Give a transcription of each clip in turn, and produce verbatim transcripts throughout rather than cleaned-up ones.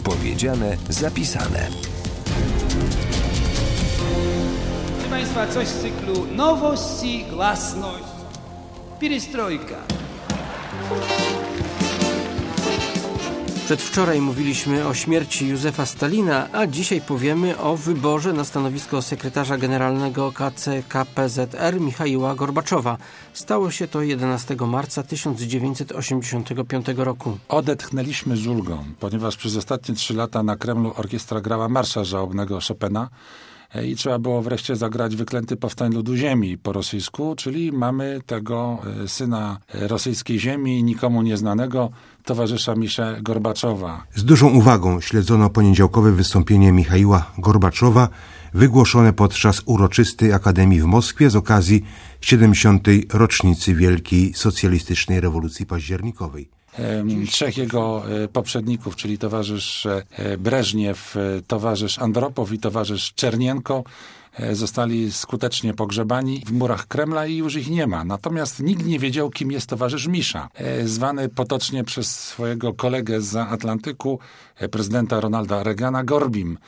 Powiedziane, zapisane. Proszę Państwa, coś z cyklu nowości, glasność, perestrojka. Przedwczoraj mówiliśmy o śmierci Józefa Stalina, a dzisiaj powiemy o wyborze na stanowisko sekretarza generalnego K C K P Z R Michaiła Gorbaczowa. Stało się to jedenastego marca tysiąc dziewięćset osiemdziesiątego piątego roku. Odetchnęliśmy z ulgą, ponieważ przez ostatnie trzy lata na Kremlu orkiestra grała marsza żałobnego Chopina i trzeba było wreszcie zagrać Wyklęty powstań ludu ziemi po rosyjsku, czyli mamy tego syna rosyjskiej ziemi, nikomu nieznanego, towarzysza Miszę Gorbaczowa. Z dużą uwagą śledzono poniedziałkowe wystąpienie Michaiła Gorbaczowa wygłoszone podczas uroczystej Akademii w Moskwie z okazji siedemdziesiątej rocznicy Wielkiej Socjalistycznej Rewolucji Październikowej. Trzech jego poprzedników, czyli towarzysz Breżniew, towarzysz Andropow i towarzysz Czernienko, zostali skutecznie pogrzebani w murach Kremla i już ich nie ma. Natomiast nikt nie wiedział, kim jest towarzysz Misza, zwany potocznie przez swojego kolegę zza Atlantyku, prezydenta Ronalda Reagana, Gorbim.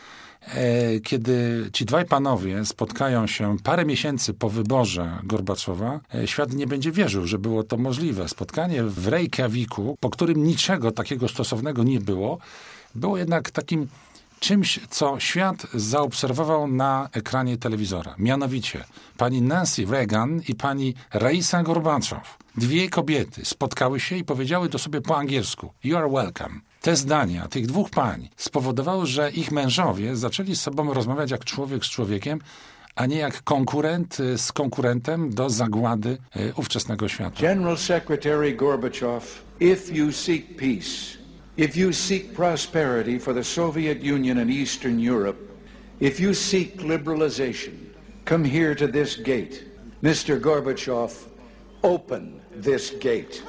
Kiedy ci dwaj panowie spotkają się parę miesięcy po wyborze Gorbaczowa, świat nie będzie wierzył, że było to możliwe. Spotkanie w Reykjaviku, po którym niczego takiego stosownego nie było, było jednak takim czymś, co świat zaobserwował na ekranie telewizora. Mianowicie pani Nancy Reagan i pani Raisa Gorbaczow. Dwie kobiety spotkały się i powiedziały do sobie po angielsku "You are welcome". Te zdania tych dwóch pań spowodowały, że ich mężowie zaczęli z sobą rozmawiać jak człowiek z człowiekiem, a nie jak konkurent z konkurentem do zagłady e, ówczesnego świata. General Secretary Gorbachev, if you seek peace, if you seek prosperity for the Soviet Union and Eastern Europe, if you seek liberalization, come here to this gate. mister Gorbachev, open this gate.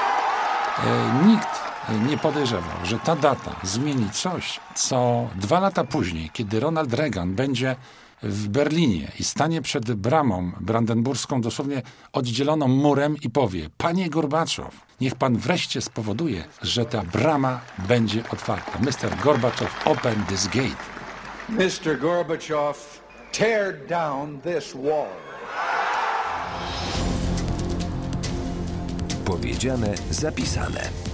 E, nikt nie podejrzewał, że ta data zmieni coś, co dwa lata później, kiedy Ronald Reagan będzie w Berlinie i stanie przed bramą brandenburską, dosłownie oddzieloną murem i powie: panie Gorbaczow, niech pan wreszcie spowoduje, że ta brama będzie otwarta. mister Gorbachev, open this gate. mister Gorbachev, tear down this wall. Powiedziane, zapisane.